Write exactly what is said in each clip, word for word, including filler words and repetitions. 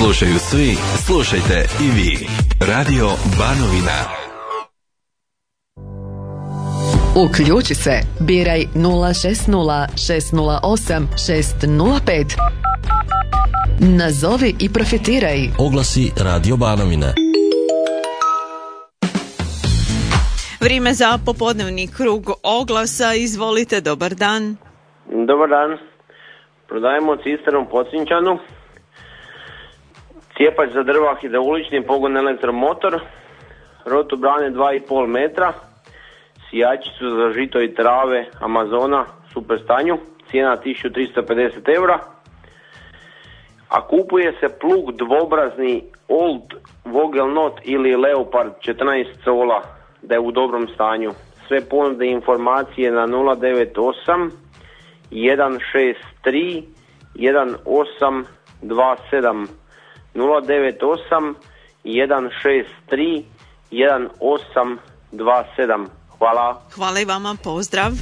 Slušaju svi, slušajte i vi. Radio Banovina. Uključi se, biraj nula šest nula šest nula osam šest nula pet. Nazovi i profitiraj. Oglasi Radio Banovine. Vrijeme za popodnevni krug oglasa. Izvolite, dobar dan. Dobar dan. Prodajemo cisternu Pocinčanu, cijepač za drva hidraulični, pogon elektromotor, rotu brane dva i pol metra, sijačicu za žito i trave Amazona, super stanju, cijena tisuću tristo pedeset eura. A kupuje se plug dvobrazni Old Vogelnot ili Leopard četrnaest cola, da je u dobrom stanju. Sve ponude informacije na nula devet osam jedan šest tri jedan osam dva sedam. nula devet osam jedan šest tri jedan osam dva sedam. Hvala. Hvala i vama, pozdrav.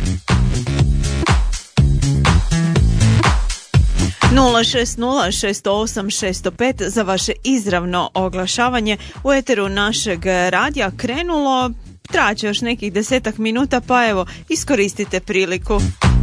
nula šest nula šest osam šest pet za vaše izravno oglašavanje u eteru našeg radija krenulo. Traće još nekih desetak minuta, pa evo, iskoristite priliku.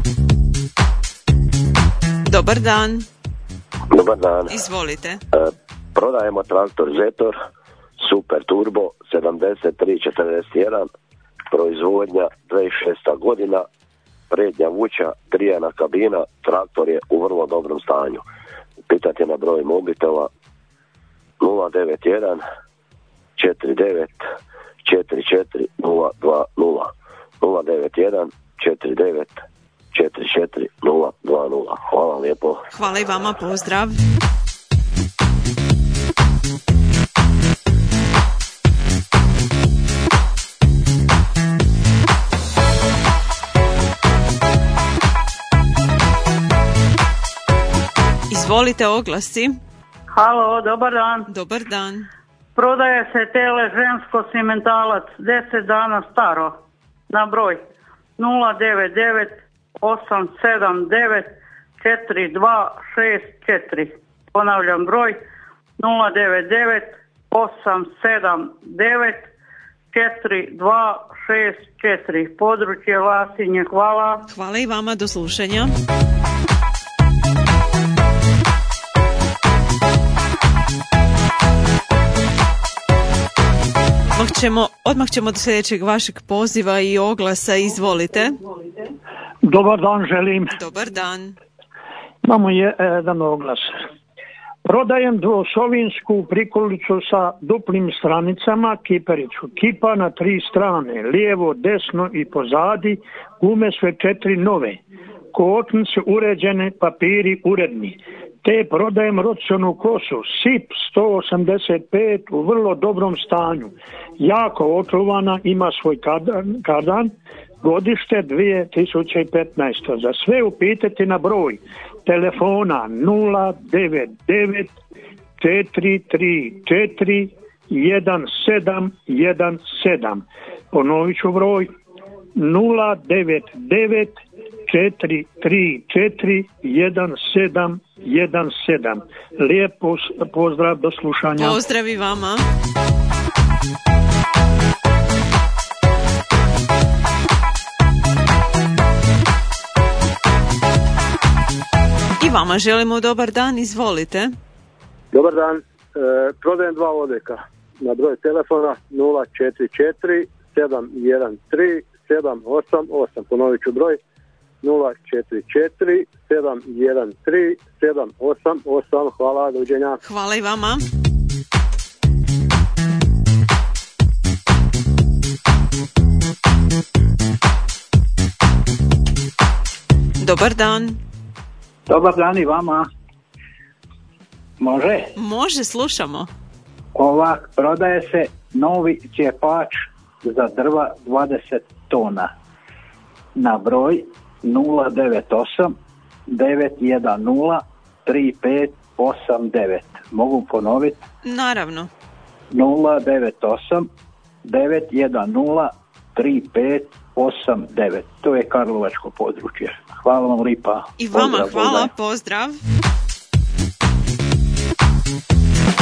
Dobar dan. Dobar dan. Izvolite. E, prodajemo traktor Zetor Super Turbo sedamdeset tri četrdeset jedan, proizvodnja dvije tisuće šesta godina, prednja vuča, trijana kabina, traktor je u vrlo dobrom stanju. Pitate na broj mobitela nula devet jedan četiri devet četiri četiri nula dva nula, nula devet jedan četiri devet četiri četiri nula dva nula. Hvala lijepo. Hvala i vama, pozdrav. Izvolite, oglasi. Halo, dobar dan. Dobar dan. Prodaje se tele žensko simentalac, deset dana staro, na broj nula devet devet osam sedam devet četiri dva šest četiri. Ponavljam broj nula devet devet osam sedam devet četiri dva šest četiri. Područje Lasinje. Hvala. Hvala i vama, do slušanja. Odmah ćemo, odmah ćemo do sljedećeg vašeg poziva i oglasa. Izvolite. Dobar dan želim. Dobar dan. Imamo je jedan oglas. Prodajem dvosovinsku prikolicu sa duplim stranicama, kipericu. Kipa na tri strane, lijevo, desno i pozadi, gume sve četiri nove. Kočnice uređene, papiri uredni. Te prodajem rocionu kosu, S I P sto osamdeset pet u vrlo dobrom stanju. Jako očuvana, ima svoj kardan, kardan godište dvije tisuće petnaeste. Za sve upitati na broj telefona nula devet devet četiri tri četiri jedan sedam jedan sedam. Ponovit ću broj nula devet devet četiri tri četiri jedan sedam jedan sedam. Lijep pozdrav, do slušanja. Pozdrav i vama. I vama želimo dobar dan, izvolite. Dobar dan, e, prodajem dva odeka na broj telefona nula četiri četiri sedam jedan tri sedam osam osam. Ponovit ću broj nula četiri četiri sedam jedan tri sedam osam osam. Hvala, doviđenja. Hvala i vama. Dobar dan. Dobar dan i vama. Može? Može, slušamo. Ovak, prodaje se novi cijepač za drva dvadeset tona na broj nula devet osam devet jedan nula tri pet osam devet. Mogu ponoviti? Naravno. nula devet osam devet jedan nula tri pet osam devet. To je karlovačko područje. Hvala vam lipa. I vama pozdrav, hvala, pozdrav. pozdrav.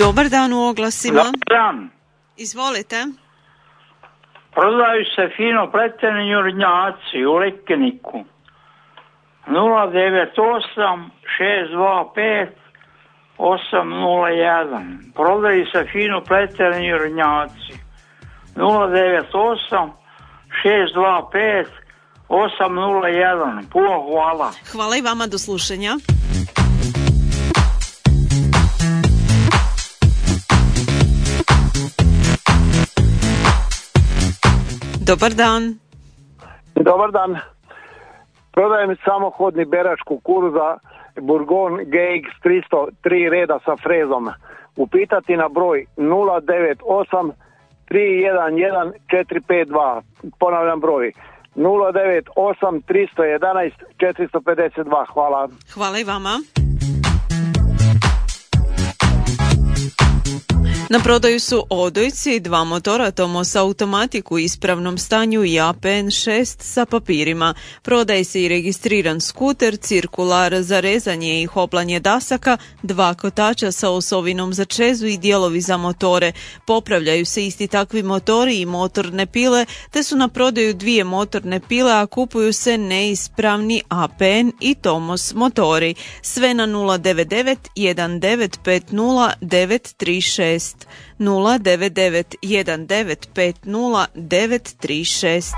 Dobar dan u oglasima. Dobar dan. Izvolite. Prodaju se fino pleteni njurnjaci u Lekeniku. nula devet osam šest dva pet osam nula jedan. Prodaju se fino pleteni njurnjaci. nula devet osam šest dva pet osam nula jedan. Puno hvala. Hvala i vama, do slušanja. Dobar dan. Dobar dan. Prodajem samohodni berač kukuruza Burgon G X tristo tri reda sa frezom. Upitati na broj nula devet osam tri jedan jedan četiri pet dva. Ponavljam broj nula devet osam tri jedan jedan četiri pet dva. Hvala. Hvala i vama. Na prodaju su odojci, dva motora Tomos automatik u ispravnom stanju i A P N šest sa papirima. Prodaje se i registriran skuter, cirkular za rezanje i hoplanje dasaka, dva kotača sa osovinom za čezu i dijelovi za motore. Popravljaju se isti takvi motori i motorne pile, te su na prodaju dvije motorne pile, a kupuju se neispravni A P N i Tomos motori. Sve na nula devet devet jedan devet pet nula devet tri šest. nula devet devet jedan devet pet nula devet tri šest.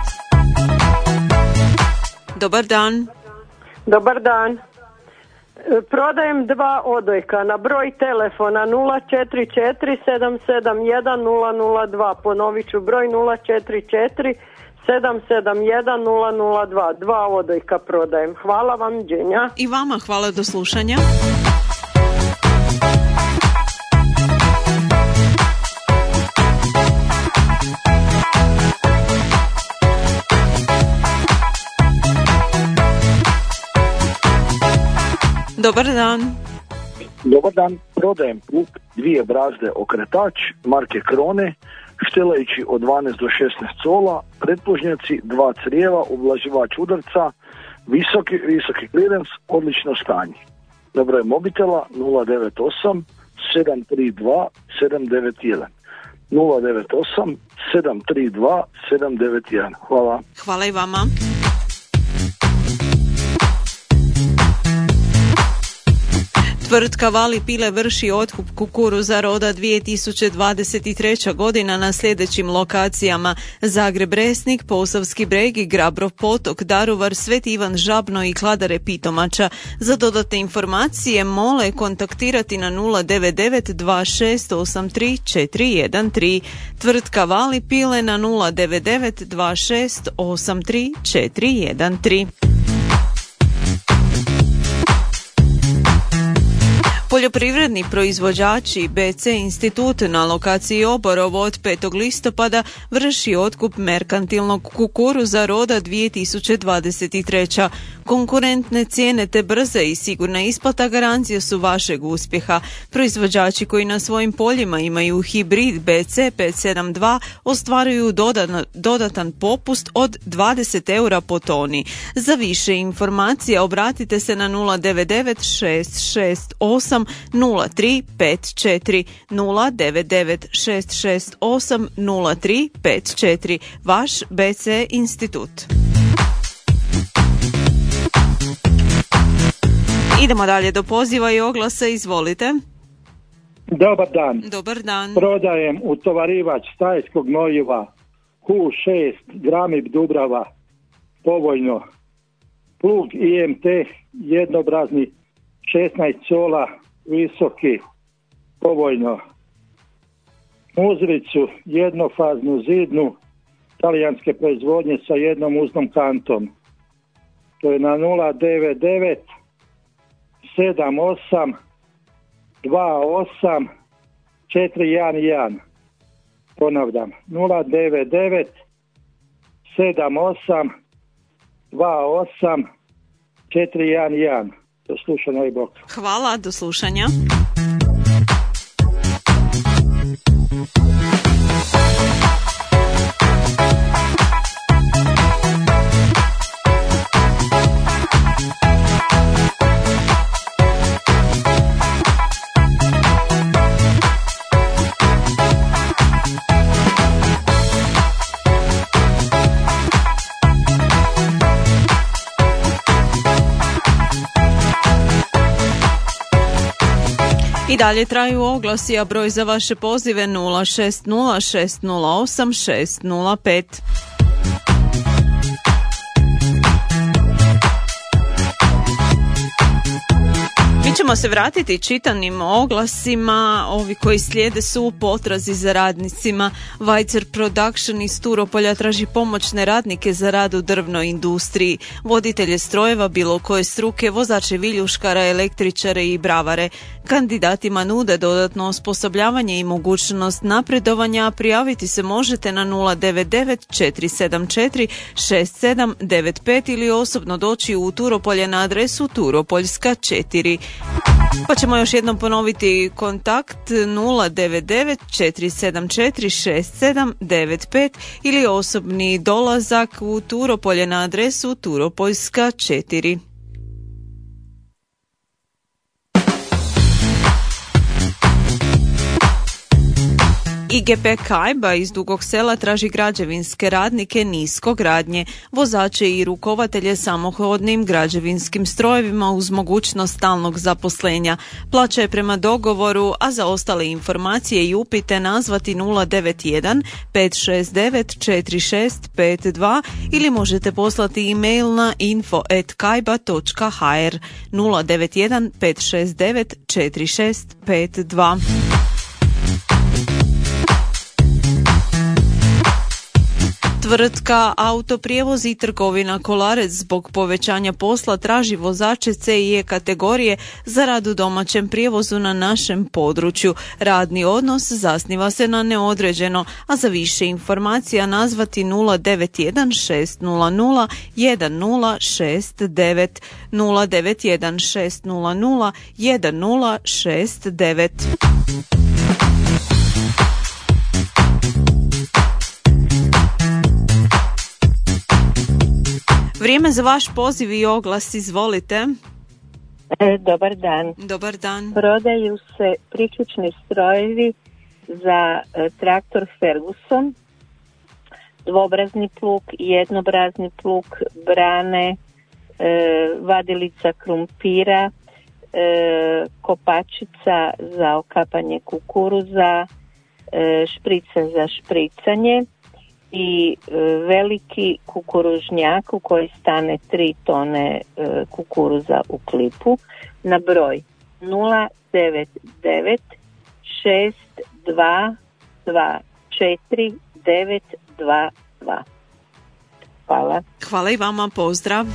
Dobar dan. Dobar dan. Prodajem dva odojka na broj telefona nula četiri četiri sedam sedam jedan nula nula dva. Ponovit ću broj nula četiri četiri sedam sedam jedan nula nula dva. Dva odojka prodajem. Hvala vam, đenja. I vama hvala, do slušanja. Dobar dan. Dobar dan, prodajem plug, dvije brazde okretač, marke Krone, štelajući od dvanaest do šesnaest cola, pretplužnjaci, dva crijeva, ublaživač udarca, visoki, visoki klirens, odlično stanje. Na broj mobitela nula devet osam sedam tri dva sedam devet jedan. nula devet osam sedam tri dva sedam devet jedan. Hvala. Hvala i vama. Tvrtka Vali Pile vrši otkup kukuruza roda dvije tisuće dvadeset treća godina na sljedećim lokacijama: Zagreb Resnik, Posavski Breg, Grabrov Potok, Daruvar, Sveti Ivan Žabno i Kladare Pitomača. Za dodatne informacije mole kontaktirati na nula devet devet dva šest osam tri četiri jedan tri. Tvrtka Vali Pile na nula devet devet dva šest osam tri četiri jedan tri. Poljoprivredni proizvođači B C Institut na lokaciji Oborovo od petog listopada vrši otkup merkantilnog kukuruza roda dvije tisuće dvadeset treća. Konkurentne cijene te brze i sigurna isplata garancija su vašeg uspjeha. Proizvođači koji na svojim poljima imaju hibrid B C pet sedam dva ostvaruju dodan, dodatan popust od dvadeset eura po toni. Za više informacija obratite se na nula devet devet šest šest osam nula tri pet četiri nula devet devet šest šest osam nula tri pet četiri. Vaš B C Institut. Idemo dalje do poziva i oglasa, izvolite. Dobar dan. Dobar dan. Prodajem utovarivač stajskog gnojiva Q šest Gramib Dubrava povoljno. Plug I M T jednobrazni šesnaest cola visoki povoljno. Muzricu jednofaznu zidnu talijanske proizvodnje sa jednom uznom kantom. To je na nula devet devet sedam osam dva osam četiri jedan jedan. Ponavljam, nula devet devet sedam osam dva osam četiri jedan jedan. Do slušanja i bok. Hvala, do slušanja. I dalje traju oglasi, a broj za vaše pozive nula šest nula šest nula osam šest nula pet. Mi ćemo se vratiti čitanim oglasima. Ovi koji slijede su u potrazi za radnicima. Vajcer Production iz Turopolja traži pomoćne radnike za rad u drvnoj industriji, voditelje strojeva bilo koje struke, vozače viljuškara, električare i bravare. Kandidatima nude dodatno osposobljavanje i mogućnost napredovanja. Prijaviti se možete na nula devet devet četiri sedam četiri šest sedam devet pet ili osobno doći u Turopolje na adresu Turopoljska četiri. Pa ćemo još jednom ponoviti kontakt nula devet devet četiri sedam četiri šest sedam devet pet ili osobni dolazak u Turopolje na adresu Turopoljska četiri. I G P Kajba iz Dugog Sela traži građevinske radnike niskogradnje, vozače i rukovatelje samohodnim građevinskim strojevima uz mogućnost stalnog zaposlenja. Plaća je prema dogovoru, a za ostale informacije i upite nazvati nula devet jedan pet šest devet četiri šest pet dva ili možete poslati e-mail na info at kajba dot h r nula devet jedan pet šest devet četiri šest pet dva. Tvrtka Autoprijevoz i trgovina Kolarec zbog povećanja posla traži vozače C i E kategorije za rad u domaćem prijevozu na našem području. Radni odnos zasniva se na neodređeno, a za više informacija nazvati nula devet jedan šest nula nula jedan nula šest devet nula devet jedan šest nula nula jedan nula šest devet. Vrijeme za vaš poziv i oglas, izvolite. E, dobar dan. Dobar dan. Prodaju se priključni strojevi za e, traktor Ferguson, dvobrazni plug, jednobrazni plug, brane, e, vadilica krumpira, e, kopačica za okapanje kukuruza, e, šprica za špricanje i e, veliki kukuružnjak u koji stane tri tone e, kukuruza u klipu na broj nula devet devet šest dva dva četiri devet dva dva. Hvala. Hvala i vama, pozdrav.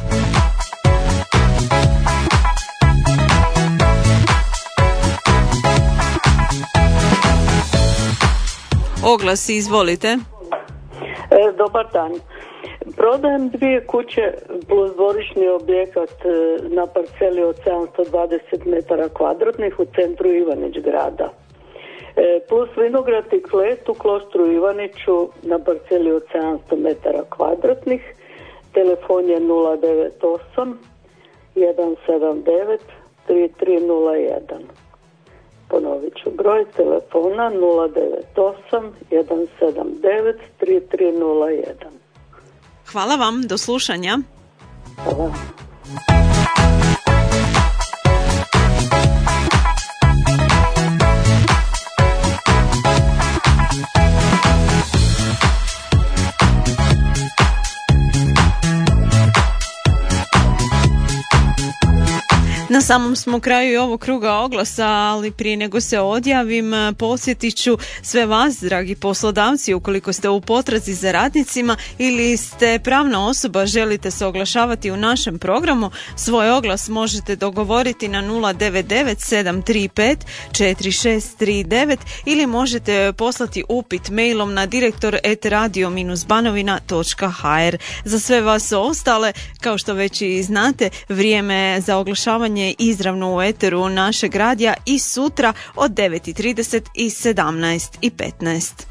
Oglasi, izvolite. E, dobar dan. Prodajem dvije kuće plus dvorišni objekat na parceli od sedamsto dvadeset metara kvadratnih u centru Ivanić grada. E, plus vinograd i klet u Klostru Ivaniću na parceli od sedamsto metara kvadratnih. Telefon je nula devet osam jedan sedam devet tri tri nula jedan. Ponovit ću broj telefona nula devet osam jedan sedam devet tri tri nula jedan. Hvala vam, do slušanja. Hvala. Na samom smo kraju i ovog kruga oglasa, ali prije nego se odjavim, podsjetit ću sve vas, dragi poslodavci, ukoliko ste u potrazi za radnicima ili ste pravna osoba, želite se oglašavati u našem programu, svoj oglas možete dogovoriti na nula devet devet sedam tri pet četiri šest tri devet ili možete poslati upit mailom na direktor at radio dash banovina dot h r. Za sve vas ostale, kao što već i znate, vrijeme za oglašavanje izravno u eteru našeg radija i sutra od devet i trideset i sedamnaest i petnaest.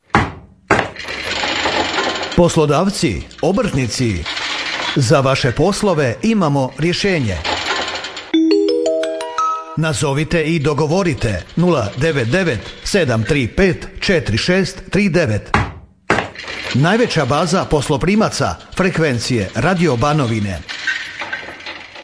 Poslodavci, obrtnici, za vaše poslove imamo rješenje. Nazovite i dogovorite nula devet devet sedam tri pet četiri šest tri devet. Najveća baza posloprimaca frekvencije Radio Banovine.